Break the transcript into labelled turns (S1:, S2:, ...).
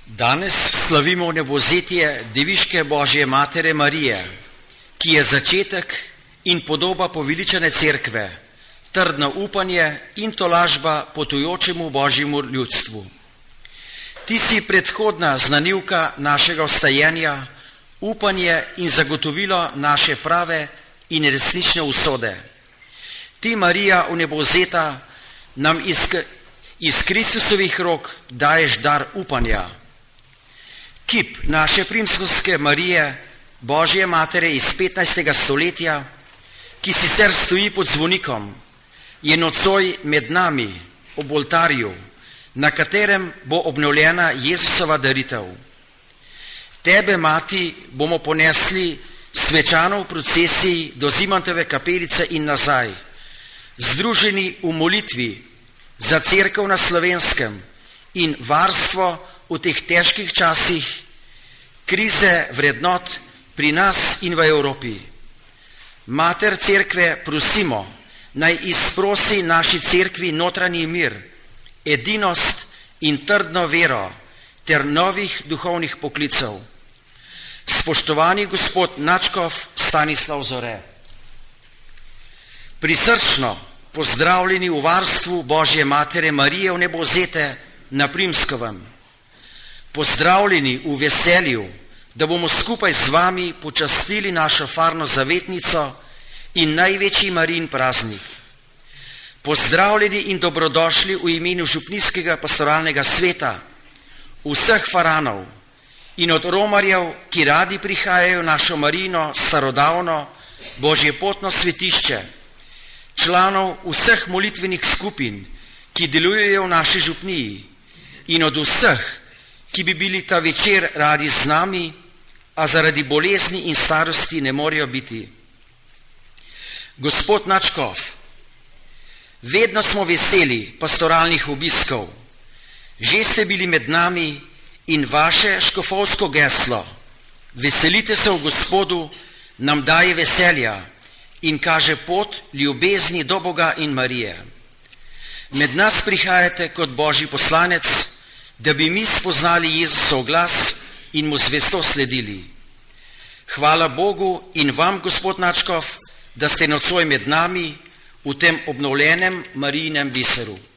S1: Danes slavimo nebovzetje Deviške Božje Matere Marije, ki je začetek in podoba poveličane cerkve, trdno upanje in tolažba potujočemu Božjemu ljudstvu. Ti si predhodna znanilka našega vstajenja, upanje in zagotovilo naše prave in resnične usode. Ti, Marija vnebovzeta, nam iz Kristusovih rok daješ dar upanja. Kip naše primskovske Marije, Božje Matere iz 15. stoletja, ki sicer stoji pod zvonikom, je nocoj med nami ob oltarju, na katerem bo obnovljena Jezusova daritev. Tebe, mati, bomo ponesli svečano v procesiji do Zimantove kapelice in nazaj, združeni v molitvi za cerkev na Slovenskem in varstvo v teh težkih časih krize vrednot pri nas in v Evropi. Mater cerkve prosimo, naj izprosi naši cerkvi notranji mir, edinost in trdno vero ter novih duhovnih poklicev. Spoštovani gospod nadškof Stanislav Zore, prisrčno pozdravljeni v varstvu Božje Matere Marije vnebovzete na Primskovem. Pozdravljeni v veselju, da bomo skupaj z vami počastili našo farno zavetnico in največji Marijin praznik. Pozdravljeni in dobrodošli v imenu Župnijskega pastoralnega sveta, vseh faranov in od romarjev, ki radi prihajajo v našo Marijino starodavno božjepotno svetišče, članov vseh molitvenih skupin, ki delujejo v naši župniji, in od vseh, ki bi bili ta večer radi z nami, a zaradi bolezni in starosti ne morejo biti. Gospod nadškof, vedno smo veseli pastoralnih obiskov. Že ste bili med nami in vaše škofovsko geslo "Veselite se v Gospodu" nam daje veselja in kaže pot ljubezni do Boga in Marije. Med nas prihajate kot Božji poslanec, da bi mi spoznali Jezusov glas in mu zvesto sledili. Hvala Bogu in vam, gospod nadškof, da ste nocoj med nami v tem obnovljenem Marijinem biseru.